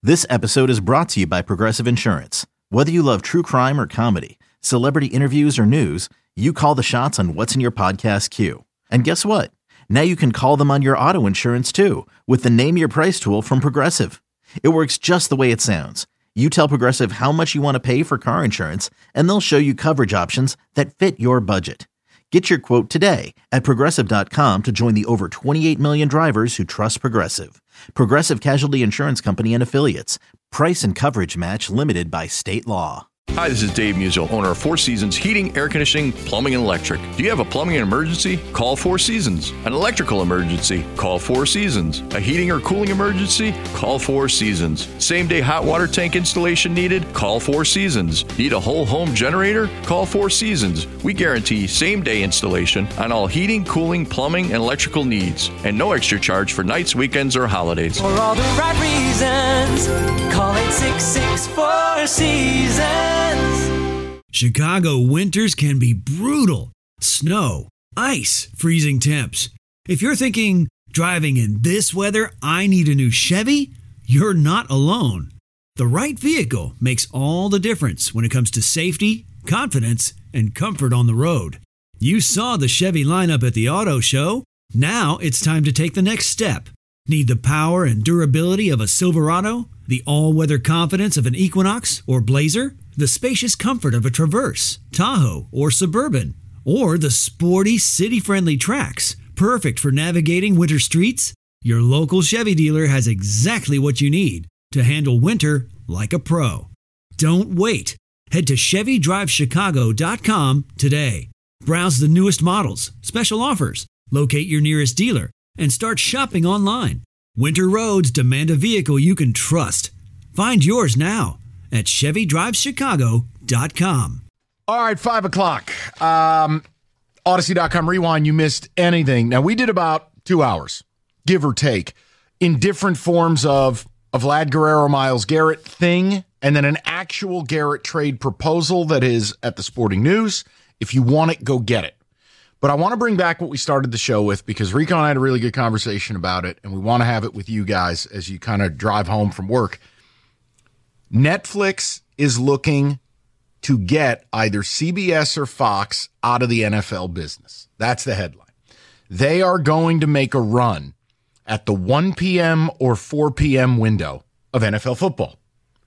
This episode is brought to you by Progressive Insurance. Whether you love true crime or comedy, celebrity interviews or news, you call the shots on what's in your podcast queue. And guess what? Now you can call them on your auto insurance too with the Name Your Price tool from Progressive. It works just the way it sounds. You tell Progressive how much you want to pay for car insurance, and they'll show you coverage options that fit your budget. Get your quote today at Progressive.com to join the over 28 million drivers who trust Progressive. Progressive Casualty Insurance Company and Affiliates. Price and coverage match limited by state law. Hi, this is Dave Musial, owner of Four Seasons Heating, Air Conditioning, Plumbing, and Electric. Do you have a plumbing emergency? Call Four Seasons. An electrical emergency? Call Four Seasons. A heating or cooling emergency? Call Four Seasons. Same-day hot water tank installation needed? Call Four Seasons. Need a whole home generator? Call Four Seasons. We guarantee same-day installation on all heating, cooling, plumbing, and electrical needs. And no extra charge for nights, weekends, or holidays. For all the right reasons, call 866-4Seasons. Chicago winters can be brutal. Snow, ice, freezing temps. If you're thinking, driving in this weather, I need a new Chevy, you're not alone. The right vehicle makes all the difference when it comes to safety, confidence, and comfort on the road. You saw the Chevy lineup at the auto show. Now it's time to take the next step. Need the power and durability of a Silverado? The all-weather confidence of an Equinox or Blazer? The spacious comfort of a Traverse, Tahoe, or Suburban? Or the sporty, city-friendly Trax, perfect for navigating winter streets? Your local Chevy dealer has exactly what you need to handle winter like a pro. Don't wait. Head to ChevyDriveChicago.com today. Browse the newest models, special offers, locate your nearest dealer, and start shopping online. Winter roads demand a vehicle you can trust. Find yours now at ChevyDriveChicago.com. All right, 5 o'clock. Odyssey.com Rewind. You missed anything. Now, we did about 2 hours, give or take, in different forms of a Vlad Guerrero, Myles Garrett thing, and then an actual Garrett trade proposal that is at the Sporting News. If you want it, go get it. But I want to bring back what we started the show with because Rico and I had a really good conversation about it, and we want to have it with you guys as you kind of drive home from work. Netflix is looking to get either CBS or Fox out of the NFL business. That's the headline. They are going to make a run at the 1 p.m. or 4 p.m. window of NFL football.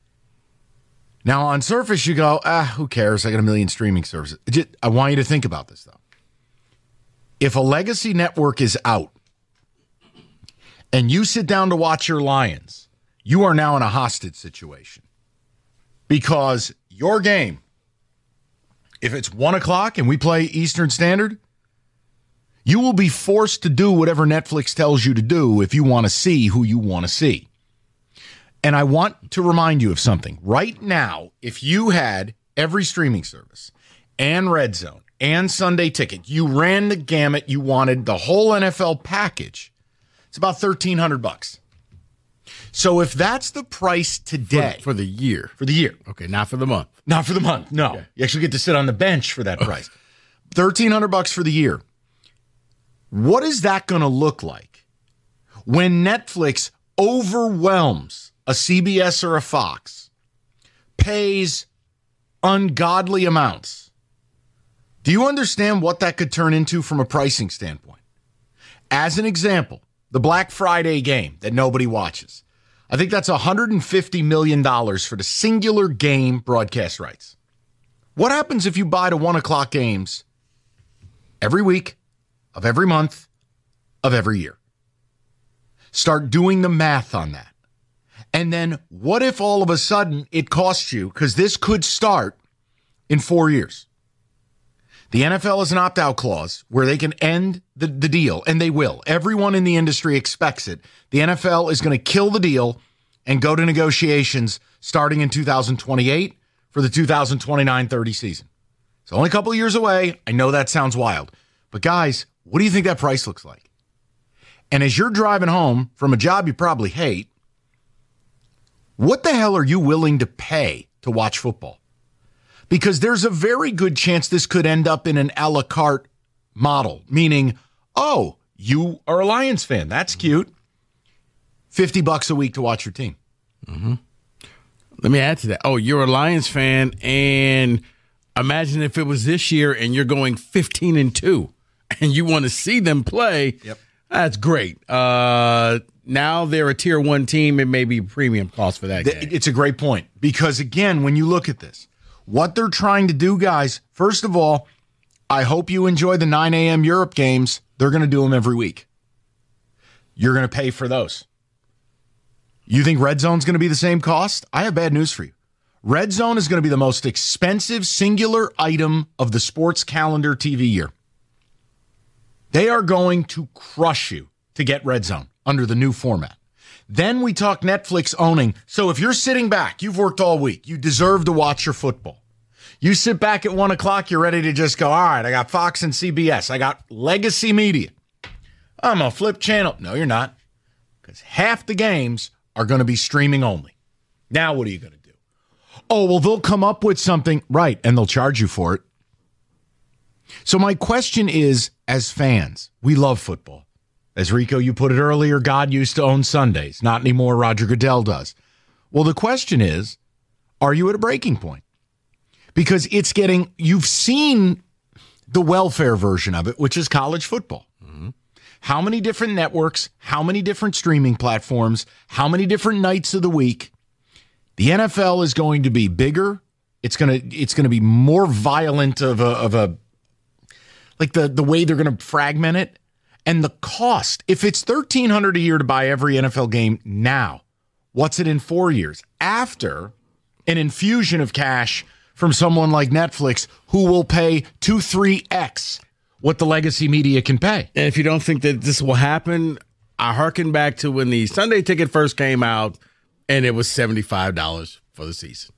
Now, on surface, you go, who cares? I got a million streaming services. I want you to think about this, though. If a legacy network is out and you sit down to watch your Lions, you are now in a hostage situation because your game, if it's 1 o'clock and we play Eastern Standard, you will be forced to do whatever Netflix tells you to do if you want to see who you want to see. And I want to remind you of something. Right now, if you had every streaming service and Red Zone and Sunday Ticket, you ran the gamut, you wanted the whole NFL package, it's about $1,300. So if that's the price today. For the year. For the year. Okay, not for the month. Not for the month, no. Okay. You actually get to sit on the bench for that price. $1,300 for the year. What is that going to look like when Netflix overwhelms a CBS or a Fox, pays ungodly amounts? Do you understand what that could turn into from a pricing standpoint? As an example, the Black Friday game that nobody watches. I think that's $150 million for the singular game broadcast rights. What happens if you buy the 1 o'clock games every week, of every month, of every year? Start doing the math on that. And then what if all of a sudden it costs you, because this could start in 4 years. The NFL has an opt-out clause where they can end the deal, and they will. Everyone in the industry expects it. The NFL is going to kill the deal and go to negotiations starting in 2028 for the 2029-30 season. It's only a couple of years away. I know that sounds wild. But guys, what do you think that price looks like? And as you're driving home from a job you probably hate, what the hell are you willing to pay to watch football? Because there's a very good chance this could end up in an a la carte model, meaning, oh, you are a Lions fan. That's cute. $50 a week to watch your team. Mm-hmm. Let me add to that. Oh, you're a Lions fan, and imagine if it was this year and you're going 15-2, and you want to see them play. Yep. That's great. Now they're a tier 1 team. It may be premium cost for that game. It's a great point because, again, when you look at this, what they're trying to do, guys, first of all, I hope you enjoy the 9 a.m. Europe games. They're going to do them every week. You're going to pay for those. You think Red Zone's going to be the same cost? I have bad news for you. Red Zone is going to be the most expensive singular item of the sports calendar TV year. They are going to crush you to get Red Zone under the new format. Then we talk Netflix owning. So if you're sitting back, you've worked all week, you deserve to watch your football. You sit back at 1 o'clock, you're ready to just go, all right, I got Fox and CBS. I got legacy media. I'm going to flip channel. No, you're not. Because half the games are going to be streaming only. Now what are you going to do? Oh, well, they'll come up with something. Right, and they'll charge you for it. So my question is, as fans, we love football. As Rico, you put it earlier, God used to own Sundays. Not anymore, Roger Goodell does. Well, the question is, are you at a breaking point? Because it's getting, you've seen the welfare version of it, which is college football. Mm-hmm. How many different networks, how many different streaming platforms, how many different nights of the week? The NFL is going to be bigger. It's going to be more violent of a like the way they're going to fragment it. And the cost, if it's $1,300 a year to buy every NFL game now, what's it in 4 years? After an infusion of cash from someone like Netflix who will pay 2-3x what the legacy media can pay. And if you don't think that this will happen, I hearken back to when the Sunday ticket first came out and it was $75 for the season.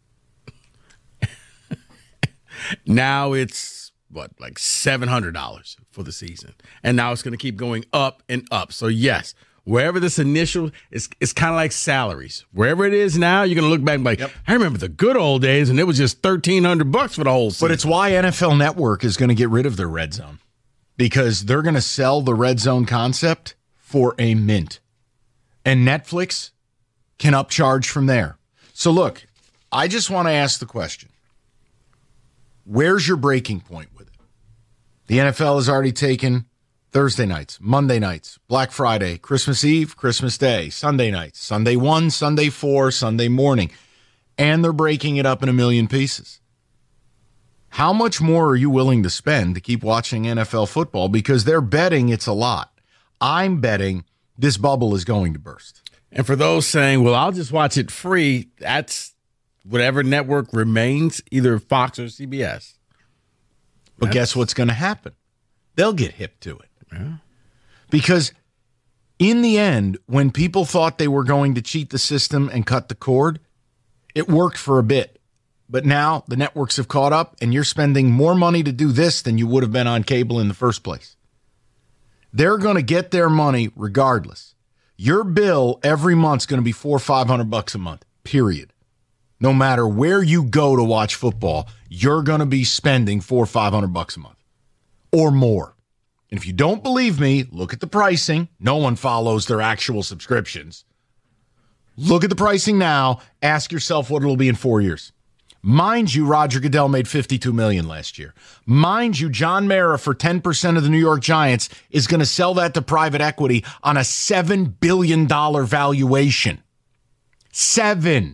Now it's like $700 for the season. And now it's going to keep going up and up. So yes, wherever this initial, it's kind of like salaries. Wherever it is now, you're going to look back and be like, yep. I remember the good old days, and it was just $1,300 for the whole season. But it's why NFL Network is going to get rid of their Red Zone, because they're going to sell the Red Zone concept for a mint. And Netflix can upcharge from there. So look, I just want to ask the question. Where's your breaking point with it? The NFL has already taken Thursday nights, Monday nights, Black Friday, Christmas Eve, Christmas Day, Sunday nights, Sunday 1, Sunday 4, Sunday morning. And they're breaking it up in a million pieces. How much more are you willing to spend to keep watching NFL football? Because they're betting it's a lot. I'm betting this bubble is going to burst. And for those saying, well, I'll just watch it free, that's whatever network remains, either Fox or CBS. But guess what's going to happen? They'll get hip to it. Yeah. Because in the end, when people thought they were going to cheat the system and cut the cord, it worked for a bit. But now the networks have caught up, and you're spending more money to do this than you would have been on cable in the first place. They're going to get their money regardless. Your bill every month is going to be $400 or $500 a month, period. No matter where you go to watch football, you're going to be spending $400 or $500 a month or more. And if you don't believe me, look at the pricing. No one follows their actual subscriptions. Look at the pricing now. Ask yourself what it'll be in 4 years. Mind you, Roger Goodell made $52 million last year. Mind you, John Mara for 10% of the New York Giants is going to sell that to private equity on a $7 billion valuation. Seven.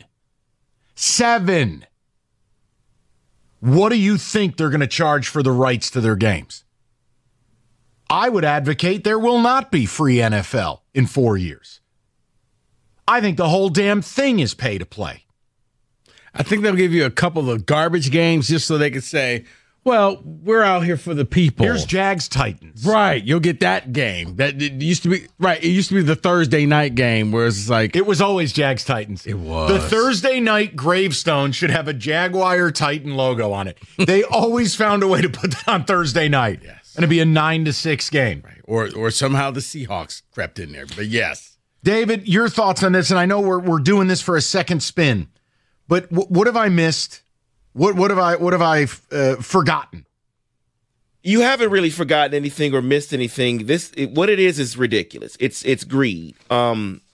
What do you think they're going to charge for the rights to their games? I would advocate there will not be free NFL in 4 years. I think the whole damn thing is pay to play. I think they'll give you a couple of garbage games just so they can say, well, we're out here for the people. Here's Jags Titans. Right. You'll get that game. That it used to be right. It used to be the Thursday night game where it's like it was always Jags Titans. It was. The Thursday night gravestone should have a Jaguar Titan logo on it. They always found a way to put that on Thursday night. Yes. And it'd be a 9-6 game. Right. Or somehow the Seahawks crept in there. But yes. David, your thoughts on this, and I know we're doing this for a second spin. But what have I missed? What have I forgotten? You haven't really forgotten anything or missed anything. What it is ridiculous. It's greed.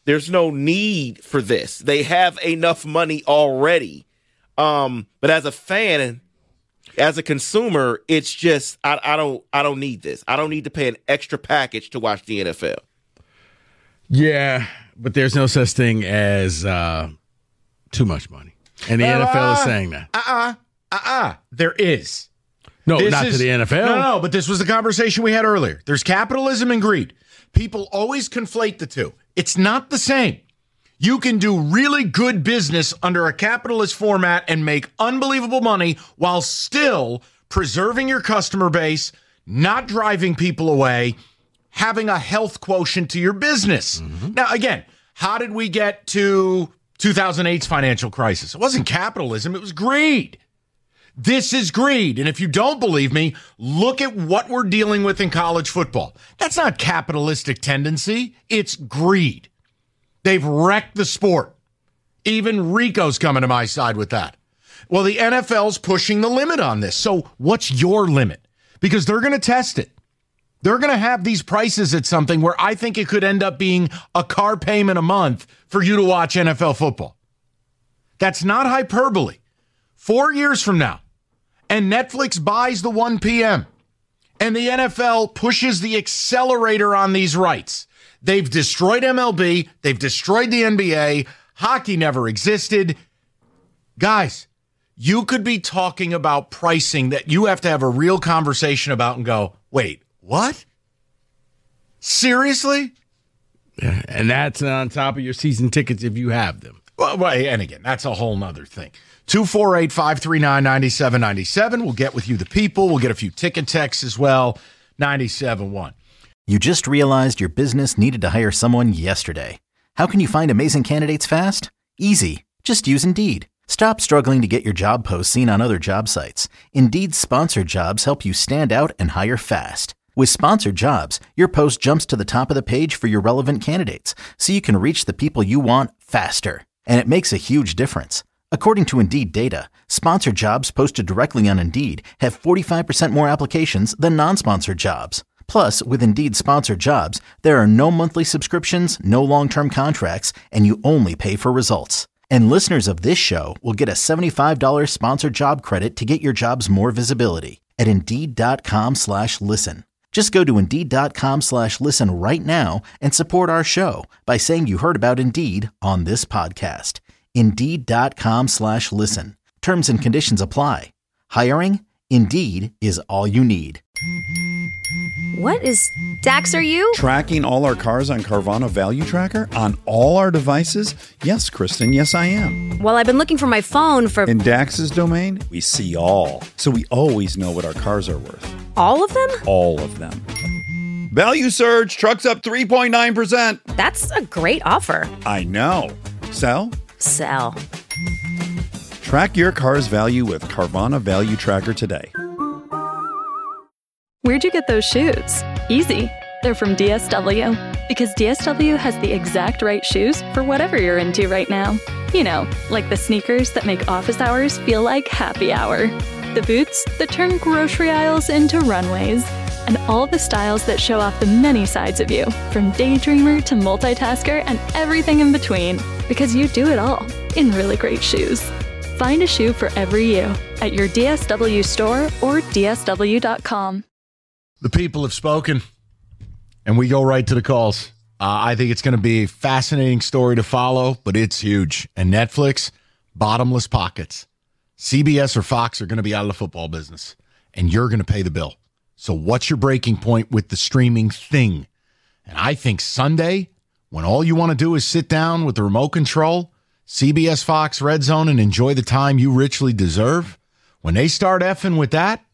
There's no need for this. They have enough money already. But as a fan, as a consumer, it's just I don't need this. I don't need to pay an extra package to watch the NFL. Yeah, but there's no such thing as too much money. And the NFL is saying that. There is. No, not to the NFL. No, but this was the conversation we had earlier. There's capitalism and greed. People always conflate the two. It's not the same. You can do really good business under a capitalist format and make unbelievable money while still preserving your customer base, not driving people away, having a health quotient to your business. Mm-hmm. Now, again, how did we get to 2008's financial crisis? It wasn't capitalism, it was greed. This is greed. And if you don't believe me, look at what we're dealing with in college football. That's not capitalistic tendency. It's greed. They've wrecked the sport. Even Rico's coming to my side with that. Well, the NFL's pushing the limit on this. So what's your limit? Because they're going to test it. They're going to have these prices at something where I think it could end up being a car payment a month for you to watch NFL football. That's not hyperbole. 4 years from now, and Netflix buys the 1 p.m., and the NFL pushes the accelerator on these rights. They've destroyed MLB. They've destroyed the NBA. Hockey never existed. Guys, you could be talking about pricing that you have to have a real conversation about and go, wait, what? Seriously? Yeah, and that's on top of your season tickets if you have them. Well, and again, that's a whole nother thing. 248-539-9797. We'll get with you the people. We'll get a few ticket texts as well. 97.1. You just realized your business needed to hire someone yesterday. How can you find amazing candidates fast? Easy. Just use Indeed. Stop struggling to get your job posts seen on other job sites. Indeed's sponsored jobs help you stand out and hire fast. With sponsored jobs, your post jumps to the top of the page for your relevant candidates, so you can reach the people you want faster. And it makes a huge difference. According to Indeed data, sponsored jobs posted directly on Indeed have 45% more applications than non-sponsored jobs. Plus, with Indeed sponsored jobs, there are no monthly subscriptions, no long-term contracts, and you only pay for results. And listeners of this show will get a $75 sponsored job credit to get your jobs more visibility at Indeed.com/listen. Just go to Indeed.com/listen right now and support our show by saying you heard about Indeed on this podcast. Indeed.com/listen. Terms and conditions apply. Hiring? Indeed is all you need. What is Dax, are you? Tracking all our cars on Carvana Value Tracker on all our devices? Yes, Kristen, yes I am. Well, I've been looking for my phone for... In Dax's domain, we see all. So we always know what our cars are worth. All of them? All of them. Value surge, trucks up 3.9%. That's a great offer. I know. Sell? Sell. Track your car's value with Carvana Value Tracker today. Where'd you get those shoes? Easy. They're from DSW. Because DSW has the exact right shoes for whatever you're into right now. You know, like the sneakers that make office hours feel like happy hour. The boots that turn grocery aisles into runways. And all the styles that show off the many sides of you, from daydreamer to multitasker and everything in between. Because you do it all in really great shoes. Find a shoe for every you at your DSW store or DSW.com. The people have spoken, and we go right to the calls. I think it's going to be a fascinating story to follow, but it's huge. And Netflix, bottomless pockets. CBS or Fox are going to be out of the football business, and you're going to pay the bill. So what's your breaking point with the streaming thing? And I think Sunday, when all you want to do is sit down with the remote control, CBS, Fox, Red Zone, and enjoy the time you richly deserve, when they start effing with that,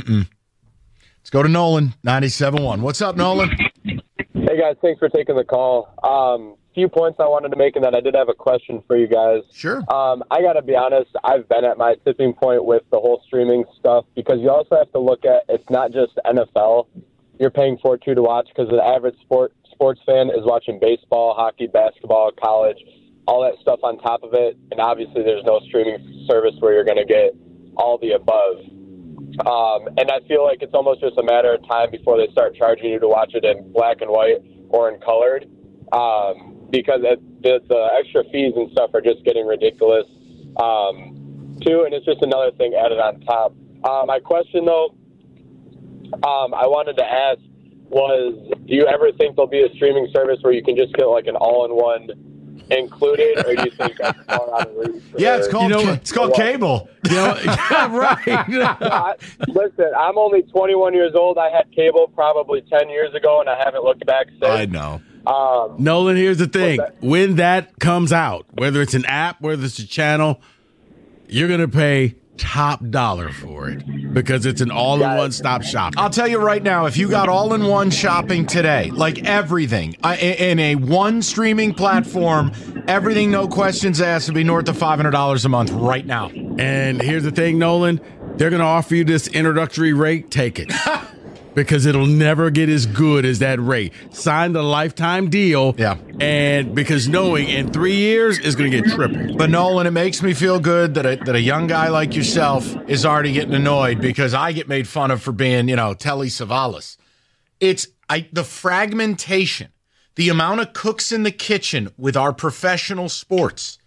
Let's go to Nolan, 97.1. What's up, Nolan? Hey, guys. Thanks for taking the call. Few points I wanted to make, and then I did have a question for you guys. Sure. I got to be honest, I've been at my tipping point with the whole streaming stuff because you also have to look at it's not just NFL you're paying for too to watch because the average sports fan is watching baseball, hockey, basketball, college, all that stuff on top of it. And obviously there's no streaming service where you're going to get all the above. And I feel like it's almost just a matter of time before they start charging you to watch it in black and white or in colored. because the extra fees and stuff are just getting ridiculous, too, and it's just another thing added on top. My question, though, I wanted to ask was, do you ever think there'll be a streaming service where you can just get like an all-in-one included, or do you think that's far out of reach? Yeah, it's called cable. Right. Listen, I'm only 21 years old. I had cable probably 10 years ago, and I haven't looked back since. I know. Nolan, here's the thing. When that comes out, whether it's an app, whether it's a channel, you're going to pay top dollar for it because it's an all-in-one stop shopping. I'll tell you right now, if you got all-in-one shopping today, like everything, in a one streaming platform, everything, no questions asked, would be north of $500 a month right now. And here's the thing, Nolan, they're going to offer you this introductory rate. Take it. Because it'll never get as good as that rate. Sign the lifetime deal. Yeah. And because knowing in 3 years is going to get tripled. But Nolan, it makes me feel good that a young guy like yourself is already getting annoyed because I get made fun of for being, Telly Savalas. It's the fragmentation, the amount of cooks in the kitchen with our professional sports.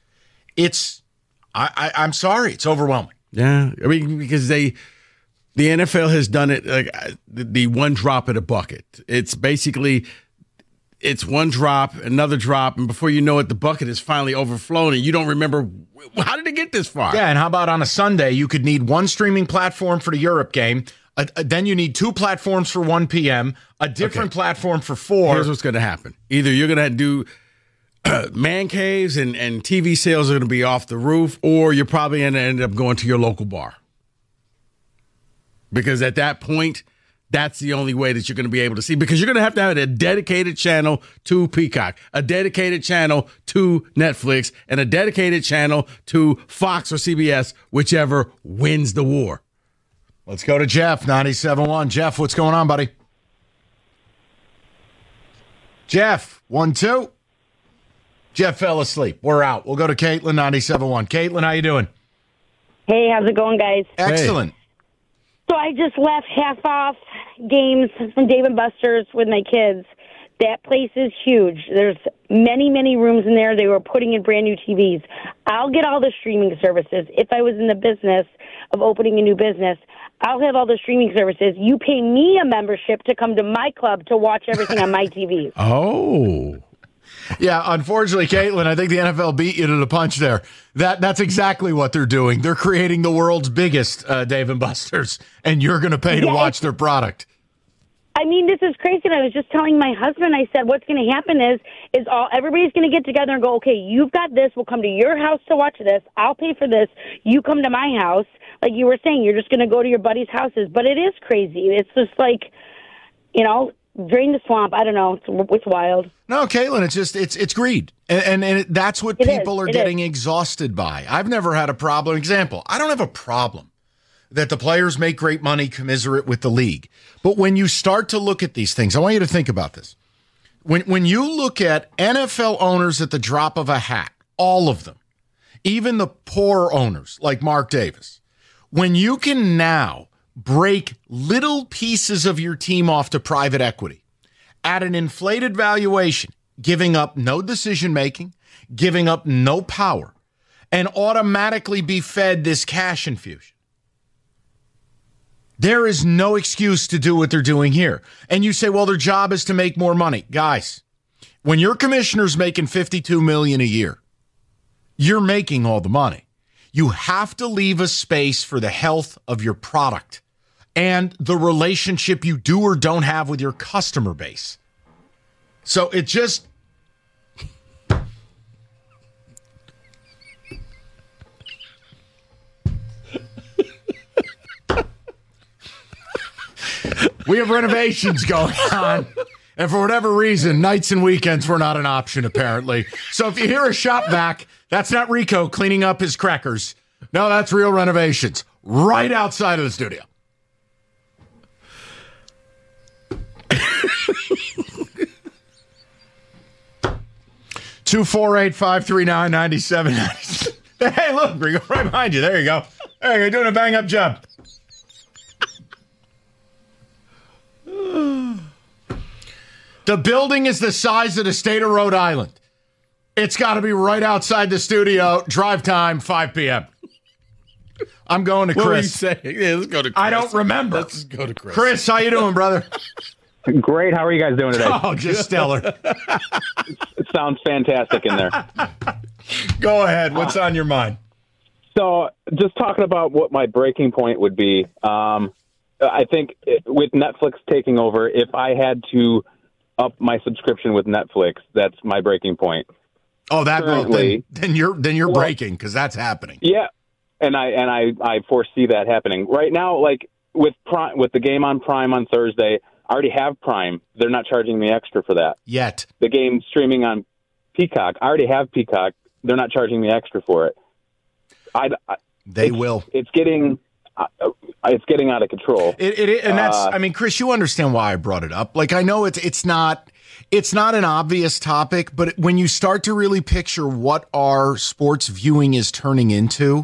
I'm sorry, it's overwhelming. Yeah. I mean, because the NFL has done it like the one drop in a bucket. It's basically one drop, another drop, and before you know it, the bucket is finally overflowing, and you don't remember how did it get this far. Yeah, and how about on a Sunday, you could need one streaming platform for the Europe game, then you need two platforms for 1 p.m., a different platform for 4. Here's what's going to happen. Either you're going to do man caves and TV sales are going to be off the roof, or you're probably going to end up going to your local bar. Because at that point, that's the only way that you're going to be able to see. Because you're going to have a dedicated channel to Peacock, a dedicated channel to Netflix, and a dedicated channel to Fox or CBS, whichever wins the war. Let's go to Jeff, 97.1. Jeff, what's going on, buddy? Jeff, 1-2. Jeff fell asleep. We're out. We'll go to Caitlin, 97.1. Caitlin, how you doing? Hey, how's it going, guys? Excellent. So I just left half-off games from Dave & Buster's with my kids. That place is huge. There's many, many rooms in there. They were putting in brand new TVs. I'll get all the streaming services. If I was in the business of opening a new business, I'll have all the streaming services. You pay me a membership to come to my club to watch everything on my TV. Oh. Yeah, unfortunately, Caitlin, I think the NFL beat you to the punch there. That's exactly what they're doing. They're creating the world's biggest Dave & Buster's, and you're going to pay to watch their product. I mean, this is crazy. And I was just telling my husband, I said, what's going to happen is everybody's going to get together and go, okay, you've got this. We'll come to your house to watch this. I'll pay for this. You come to my house. Like you were saying, you're just going to go to your buddies' houses. But it is crazy. It's just like, drain the swamp. I don't know. It's wild. No, Caitlin, it's greed. And that's what people are getting exhausted by. I've never had a problem. Example, I don't have a problem that the players make great money commiserate with the league. But when you start to look at these things, I want you to think about this. When you look at NFL owners at the drop of a hat, all of them, even the poor owners like Mark Davis, when you can now break little pieces of your team off to private equity at an inflated valuation, giving up no decision-making, giving up no power, and automatically be fed this cash infusion. There is no excuse to do what they're doing here. And you say, well, their job is to make more money. Guys, when your commissioner's making $52 million a year, you're making all the money. You have to leave a space for the health of your product and the relationship you do or don't have with your customer base. So it just... We have renovations going on, and for whatever reason, nights and weekends were not an option, apparently. So if you hear a shop vac, that's not Rico cleaning up his crackers. No, that's real renovations right outside of the studio. Two 248-539-9790. Hey, look, Rico, right behind you. There you go. Hey, you're doing a bang-up job. The building is the size of the state of Rhode Island. It's got to be right outside the studio. Drive time, 5 p.m. I'm going to Chris. What were you saying? Yeah, let's go to Chris. I don't remember. Let's go to Chris. Chris, how you doing, brother? Great. How are you guys doing today? Oh, just stellar. It sounds fantastic in there. Go ahead. What's on your mind? So just talking about what my breaking point would be, I think with Netflix taking over, if I had to up my subscription with Netflix, that's my breaking point. Oh, then you're breaking because that's happening. Yeah, and I foresee that happening right now. Like with the game on Prime on Thursday, I already have Prime. They're not charging me extra for that yet. The game streaming on Peacock, I already have Peacock. They're not charging me extra for it. They will. It's getting out of control. And that's. I mean, Chris, you understand why I brought it up. Like, I know it's not an obvious topic, but when you start to really picture what our sports viewing is turning into,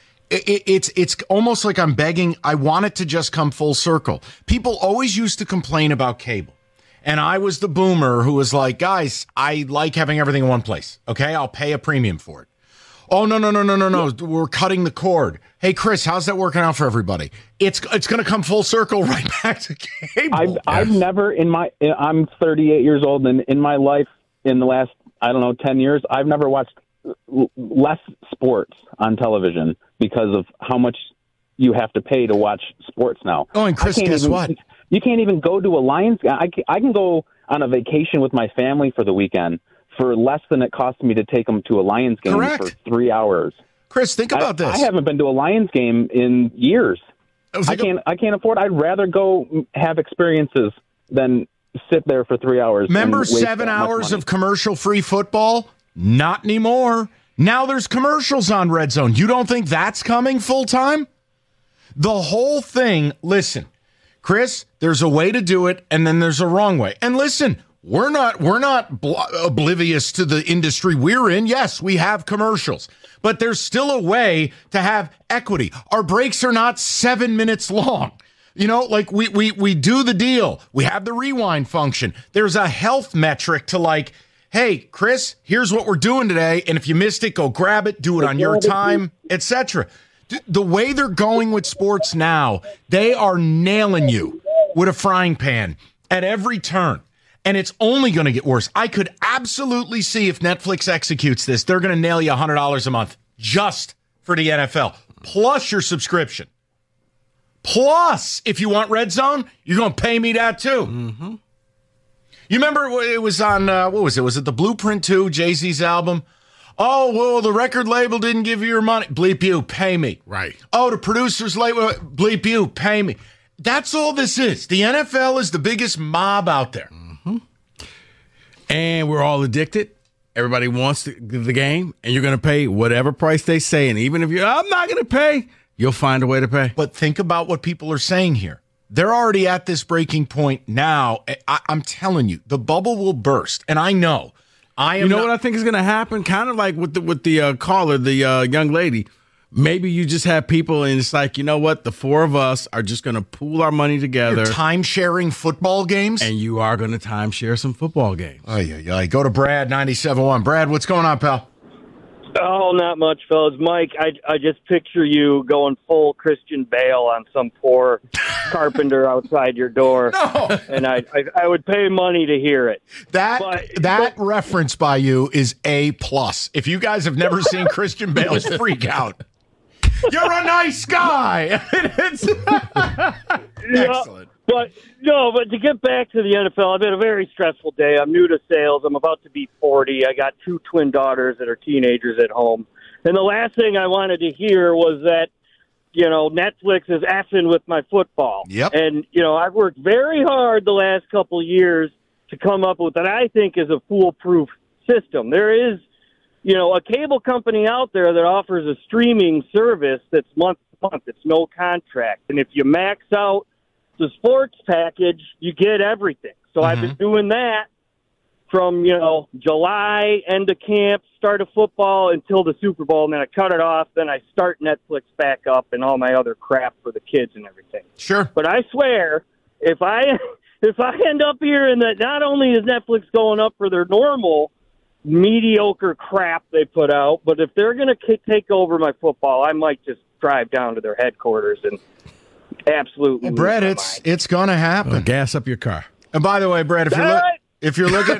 it's almost like I'm begging. I want it to just come full circle. People always used to complain about cable. And I was the boomer who was like, guys, I like having everything in one place. Okay, I'll pay a premium for it. Oh, no. We're cutting the cord. Hey, Chris, how's that working out for everybody? It's going to come full circle right back to cable. I've never I'm 38 years old, and in my life, in the last, 10 years, I've never watched less sports on television because of how much you have to pay to watch sports now. Oh, and Chris, guess what? You can't even go to a Lions game. I can go on a vacation with my family for the weekend for less than it cost me to take them to a Lions game for 3 hours. Chris, think about this. I haven't been to a Lions game in years. I can't afford. I'd rather go have experiences than sit there for 3 hours. Remember 7 hours of commercial-free football? Not anymore. Now there's commercials on Red Zone. You don't think that's coming full-time? The whole thing, listen, Chris, there's a way to do it, and then there's a wrong way. And listen, we're not oblivious to the industry we're in. Yes, we have commercials, but there's still a way to have equity. Our breaks are not 7 minutes long. You know, like we do the deal. We have the rewind function. There's a health metric to like, hey, Chris, here's what we're doing today, and if you missed it, go grab it, do it on your time, etc. The way they're going with sports now, they are nailing you with a frying pan at every turn. And it's only going to get worse. I could absolutely see if Netflix executes this, they're going to nail you $100 a month just for the NFL, plus your subscription. Plus, if you want Red Zone, you're going to pay me that too. Mm-hmm. You remember it was on, what was it? Was it the Blueprint 2, Jay-Z's album? Oh, well, the record label didn't give you your money. Bleep you, pay me. Right. Oh, the producer's label, bleep you, pay me. That's all this is. The NFL is the biggest mob out there. Mm-hmm. And we're all addicted. Everybody wants the game, and you're going to pay whatever price they say. And even if I'm not going to pay, you'll find a way to pay. But think about what people are saying here. They're already at this breaking point now. I'm telling you, the bubble will burst. And I know. What I think is going to happen? Kind of like with the caller, the young lady. Maybe you just have people, and it's like, you know what? The four of us are just going to pool our money together. You're time-sharing football games? And you are going to time-share some football games. Oh, go to Brad, 97.1. Brad, what's going on, pal? Oh, not much, fellas. Mike, I just picture you going full Christian Bale on some poor carpenter outside your door. No. And I would pay money to hear it. That reference by you is A+. If you guys have never seen Christian Bale's freak out, you're a nice guy. Excellent. But to get back to the NFL, I've had a very stressful day. I'm new to sales. I'm about to be 40. I got two twin daughters that are teenagers at home. And the last thing I wanted to hear was that, Netflix is effing with my football. Yep. And, I've worked very hard the last couple of years to come up with what I think is a foolproof system. There is, a cable company out there that offers a streaming service that's month to month. It's no contract. And if you max out the sports package, you get everything. So I've been doing that from, July, end of camp, start of football until the Super Bowl, and then I cut it off. Then I start Netflix back up and all my other crap for the kids and everything. Sure. But I swear, if I end up here and that not only is Netflix going up for their normal mediocre crap they put out. But if they're going to take over my football, I might just drive down to their headquarters and absolutely. Well, Brett, it's going to happen. Gas up your car. And by the way, Brett, if you're looking,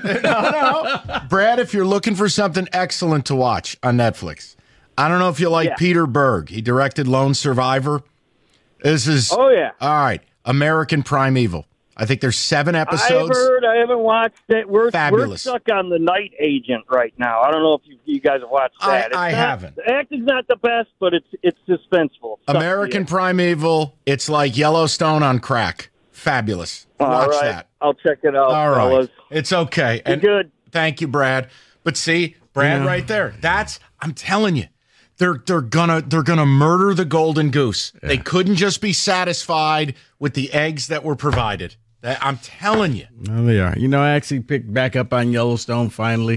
Brad, if you're looking for something excellent to watch on Netflix, I don't know if you like Peter Berg. He directed Lone Survivor. This is all right. American Primeval. I think there's 7 episodes. I've heard. I haven't watched it. We're stuck on The Night Agent right now. I don't know if you guys have watched that. I haven't. The acting's not the best, but it's suspenseful. American Primeval. It's like Yellowstone on crack. Fabulous. Watch that. I'll check it out. All right. Fellas. It's okay. And good. Thank you, Brad. But see, Brad, right there. I'm telling you. They're gonna murder the golden goose. Yeah. They couldn't just be satisfied with the eggs that were provided. I'm telling you. No, they are. I actually picked back up on Yellowstone finally.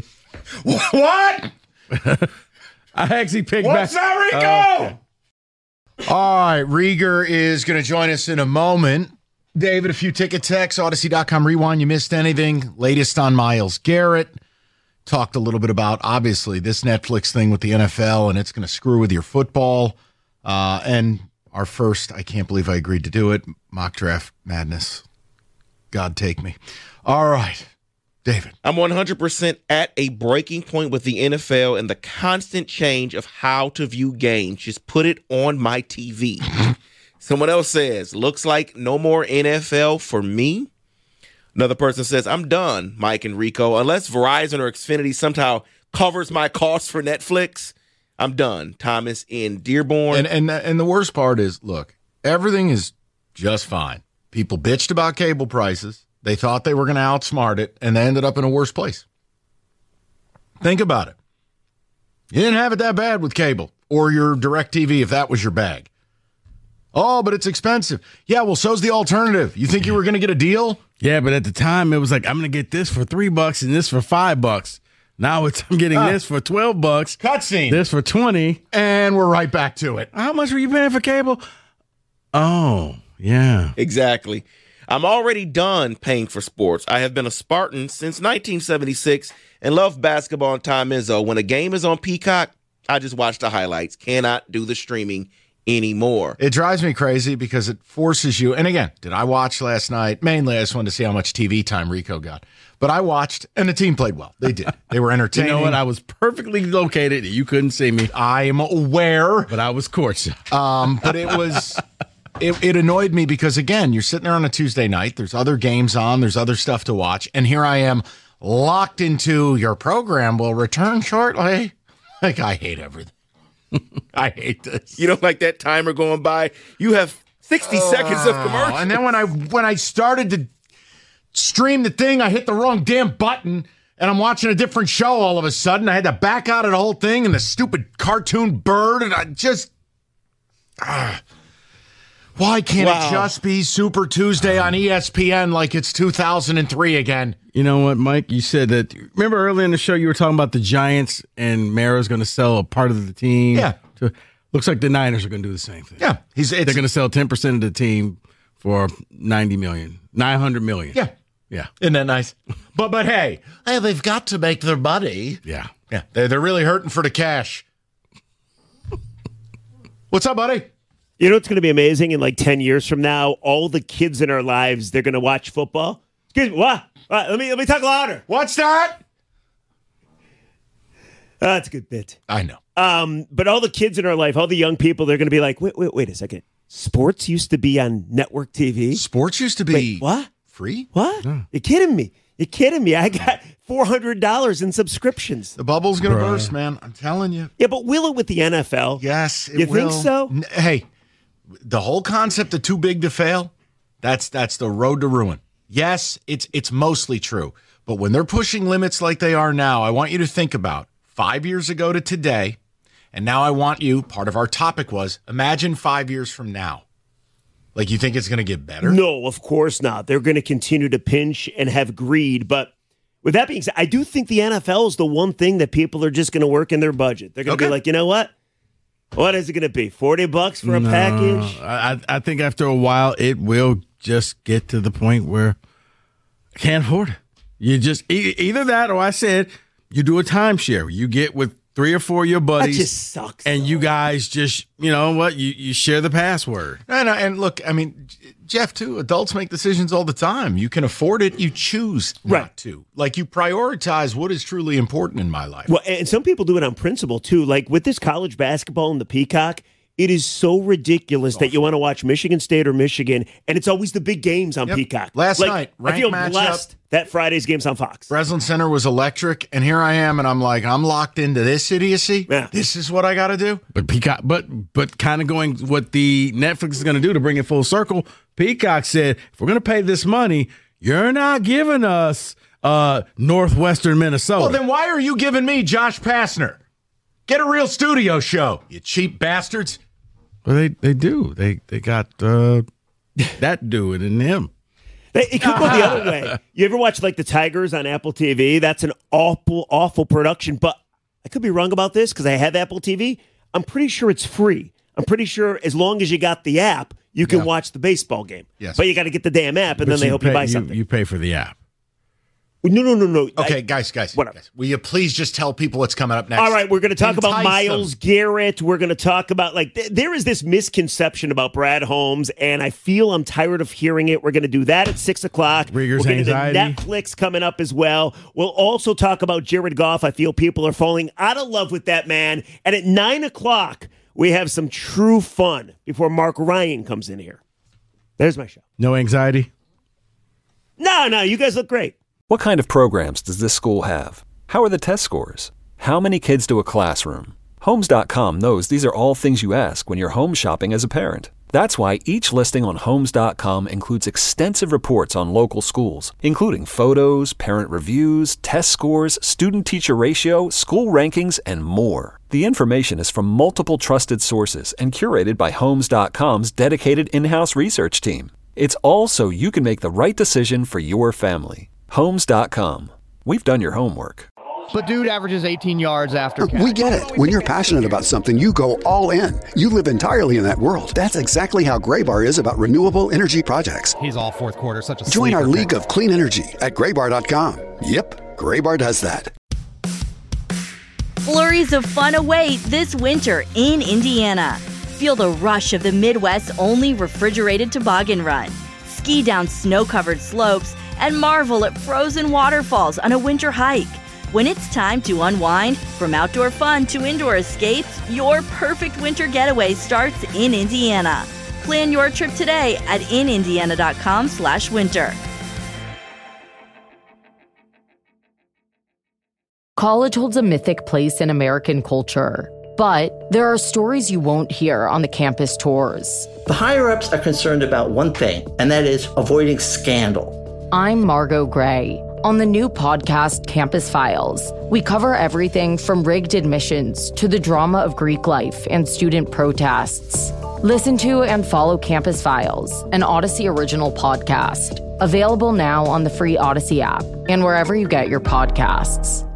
What? I actually picked back. What's that, Rico? Okay. All right, Rieger is going to join us in a moment. David, a few ticket texts, Odyssey.com rewind. You missed anything? Latest on Myles Garrett. Talked a little bit about, obviously, this Netflix thing with the NFL, and it's going to screw with your football. And our first, I can't believe I agreed to do it, mock draft madness. God take me. All right, David. I'm 100% at a breaking point with the NFL and the constant change of how to view games. Just put it on my TV. Someone else says, looks like no more NFL for me. Another person says, I'm done, Mike and Rico. Unless Verizon or Xfinity somehow covers my costs for Netflix, I'm done. Thomas in Dearborn. And the worst part is, look, everything is just fine. People bitched about cable prices. They thought they were going to outsmart it, and they ended up in a worse place. Think about it. You didn't have it that bad with cable or your DirecTV if that was your bag. Oh, but it's expensive. Yeah, well, so's the alternative. You think you were going to get a deal? Yeah, but at the time, it was like, I'm going to get this for $3 and this for $5. Now I'm getting this for $12. Cutscene. This for $20. And we're right back to it. How much were you paying for cable? Oh, yeah. Exactly. I'm already done paying for sports. I have been a Spartan since 1976 and love basketball and Tom Izzo. When a game is on Peacock, I just watch the highlights. Cannot do the streaming anymore. It drives me crazy because it forces you. And again, did I watch last night? Mainly, I just wanted to see how much TV time Rico got. But I watched, and the team played well. They did. They were entertaining. You know what? I was perfectly located. You couldn't see me. I am aware. But I was courtside. But it was... It annoyed me because, again, you're sitting there on a Tuesday night. There's other games on. There's other stuff to watch. And here I am locked into your program will return shortly. Like, I hate everything. I hate this. You don't like that timer going by? You have 60 seconds of commercial. And then when I started to stream the thing, I hit the wrong damn button. And I'm watching a different show all of a sudden. I had to back out of the whole thing and the stupid cartoon bird. And I just... Why can't it just be Super Tuesday on ESPN like it's 2003 again? You know what, Mike? You said that. Remember earlier in the show you were talking about the Giants and Mara's going to sell a part of the team? Yeah. Looks like the Niners are going to do the same thing. Yeah. They're going to sell 10% of the team for $900 million. Yeah. Yeah. Isn't that nice? But hey, they've got to make their money. Yeah. Yeah. They're really hurting for the cash. What's up, buddy? You know what's going to be amazing in like 10 years from now? All the kids in our lives, they're going to watch football. Excuse me, what? Let me talk louder. What's that? That's a good bit. I know. But all the kids in our life, all the young people, they're going to be like, wait a second. Sports used to be on network TV? Sports used to be what? Free? What? Yeah. You're kidding me. I got $400 in subscriptions. The bubble's going to burst, man. I'm telling you. Yeah, but will it with the NFL? Yes, it will. You think so? Hey, the whole concept of too big to fail, that's the road to ruin. Yes, it's mostly true. But when they're pushing limits like they are now, I want you to think about 5 years ago to today. And now I want you, part of our topic was, imagine 5 years from now. Like, you think it's going to get better? No, of course not. They're going to continue to pinch and have greed. But with that being said, I do think the NFL is the one thing that people are just going to work in their budget. They're going to be like, you know what? What is it going to be? $40 for a package? I think after a while, it will just get to the point where I can't afford it. You just either that or I said you do a timeshare. You get with 3 or 4 of your buddies. That just sucks. And you guys just, you know what, you share the password. And look, I mean, Jeff, too, adults make decisions all the time. You can afford it. You choose not to. Like, you prioritize what is truly important in my life. Well, and some people do it on principle, too. Like, with this college basketball and the Peacock, it is so ridiculous that you want to watch Michigan State or Michigan, and it's always the big games on Peacock. Last night, I feel ranked blessed that Friday's game's on Fox. Breslin Center was electric, and here I am, and I'm like, I'm locked into this idiocy. Yeah. This is what I got to do. But Peacock, but kind of going what the Netflix is going to do to bring it full circle. Peacock said, if we're going to pay this money, you're not giving us Northwestern Minnesota. Well, then why are you giving me Josh Pastner? Get a real studio show, you cheap bastards. Well, they do. They got that dude and him. It could go the other way. You ever watch like the Tigers on Apple TV? That's an awful production. But I could be wrong about this because I have Apple TV. I'm pretty sure it's free. I'm pretty sure as long as you got the app, you can watch the baseball game. Yes. But you got to get the damn app, and then they hope you buy something. You pay for the app. No. Okay, guys. Will you please just tell people what's coming up next? All right, we're going to talk about Entice Myles Garrett. We're going to talk about, there is this misconception about Brad Holmes, and I feel I'm tired of hearing it. We're going to do that at 6 o'clock. Rieger's We're going to anxiety. Netflix coming up as well. We'll also talk about Jared Goff. I feel people are falling out of love with that man. And at 9 o'clock, we have some true fun before Mark Ryan comes in here. There's my show. No anxiety? No, you guys look great. What kind of programs does this school have? How are the test scores? How many kids do a classroom? Homes.com knows these are all things you ask when you're home shopping as a parent. That's why each listing on Homes.com includes extensive reports on local schools, including photos, parent reviews, test scores, student-teacher ratio, school rankings, and more. The information is from multiple trusted sources and curated by Homes.com's dedicated in-house research team. It's all so you can make the right decision for your family. Homes.com. We've done your homework. But dude averages 18 yards after catch. We get it. When you're passionate about something, you go all in. You live entirely in that world. That's exactly how Graybar is about renewable energy projects. He's all fourth quarter. Such a Join our sleeper league of clean energy at Graybar.com. Yep, Graybar does that. Flurries of fun await this winter in Indiana. Feel the rush of the Midwest's only refrigerated toboggan run. Ski down snow-covered slopes and marvel at frozen waterfalls on a winter hike. When it's time to unwind, from outdoor fun to indoor escapes, your perfect winter getaway starts in Indiana. Plan your trip today at inindiana.com/winter. College holds a mythic place in American culture, but there are stories you won't hear on the campus tours. The higher-ups are concerned about one thing, and that is avoiding scandal. I'm Margot Gray. On the new podcast, Campus Files, we cover everything from rigged admissions to the drama of Greek life and student protests. Listen to and follow Campus Files, an Odyssey original podcast. Available now on the free Odyssey app and wherever you get your podcasts.